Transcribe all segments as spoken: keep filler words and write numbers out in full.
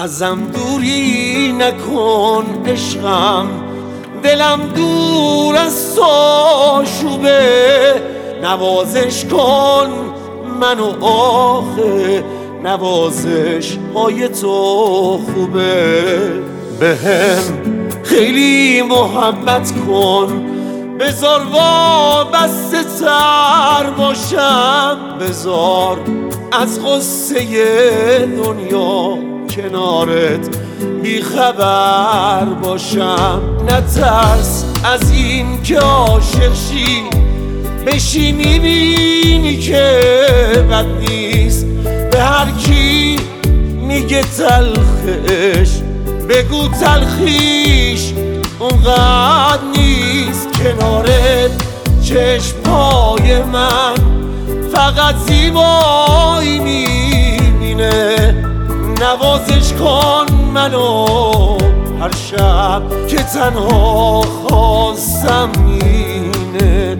ازم دوری نکن عشقم، دلم دور از تو شوبه. نوازش کن منو آخه، نوازش های تو خوبه. بهم خیلی محبت کن، بذار وابسته تر باشم، بذار از غصه دنیا کنارت بیخبر باشم. نترس از این که عاشق شی، بشی میبینی که بد نیست. به هر کی میگه تلخش بگو تلخیش اونقدر نیست. کنارت چشمای من فقط زیبایی میبینه. نوازش کن منو هر شب که تنها خواستم اینه.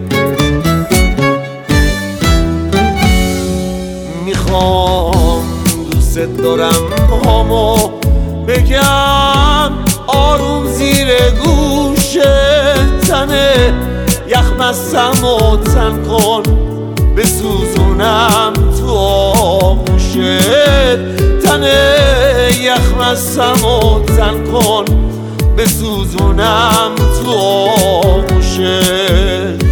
میخوام دوست دارم هامو بگم آروم زیر گوش تنه. یخ مستم و تن کن بسوزونم تو آغوشت تنه. یخ مستم و تن کن بسوزونم تو آغوشت.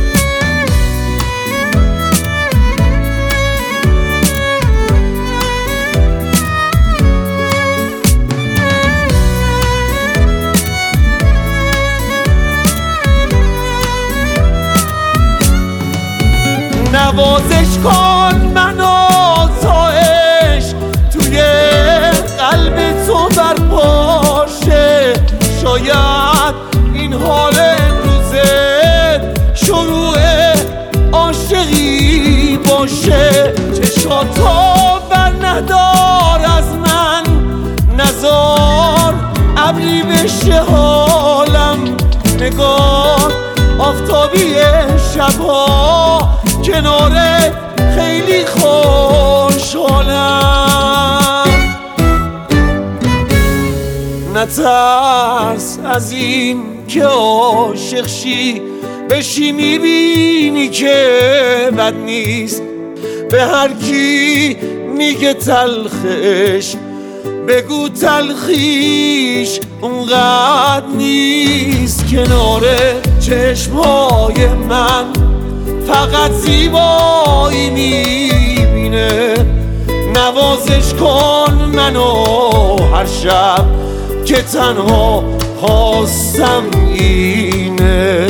نوازش کن منو تا عشق توی قلب تو برپاشه. شاید این حال امروزت شروع عاشقی باشه. چشاتو بر ندار از من، نزار ابری بشه حالم. نگار آفتابی شبها کنارت خیلی خوشحالم. نترس از این که عاشق شی، بشی میبینی که بد نیست. به هر کی میگه تلخش بگو تلخیش اونقدر نیست. کنار چشمای من فقط زیبایی میبینه. نوازش کن منو هر شب که تنها خواستم اینه.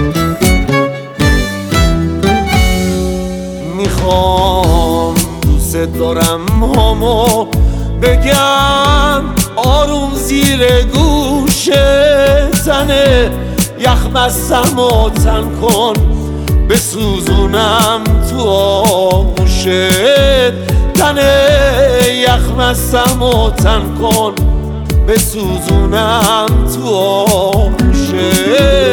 میخوام دوست دارم هامو بگم آروم زیر گوش تنه. یخ مستم و تن کن بسوزونم تو آغوشت تنه. یخ مستم و تن کن بسوزونم تو آغوشت.